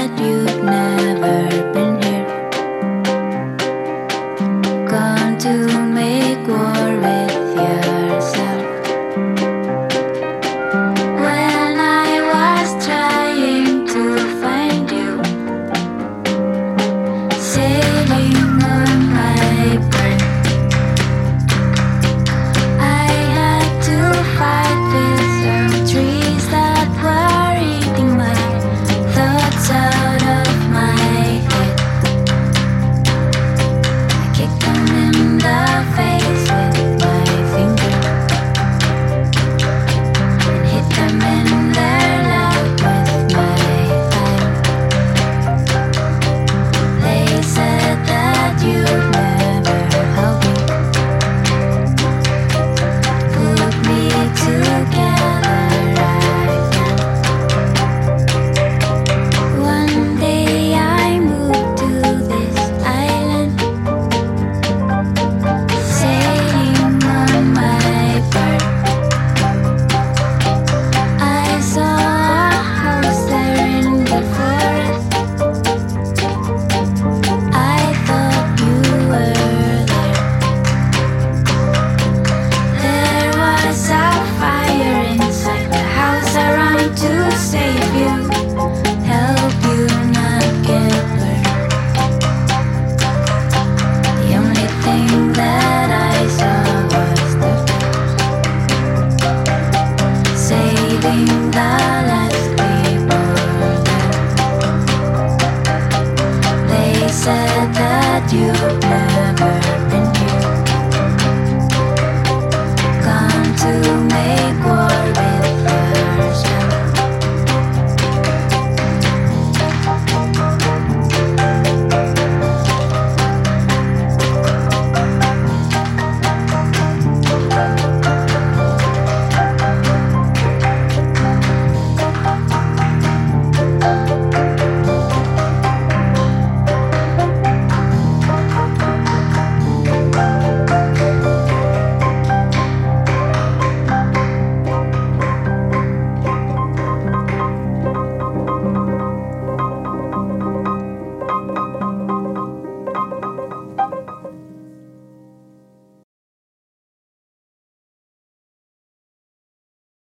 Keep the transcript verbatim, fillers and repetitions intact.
that you've never been here, gone to make war with yourself. When I was trying to find you, sailing on my bird, I had to fight with some trees that were eating my thoughts out of my head. I kicked them in the face with my finger and hit them in their lap with my thigh. They said that you'd never help me, put me together again. One day I moved to this island, sailing on my bird. I saw a house there in the forest. I thought you were there. There was a fire inside the house. I ran to save you, help you not get burned. The only thing that I saw was the fire, saving the last people there. They said that you'd never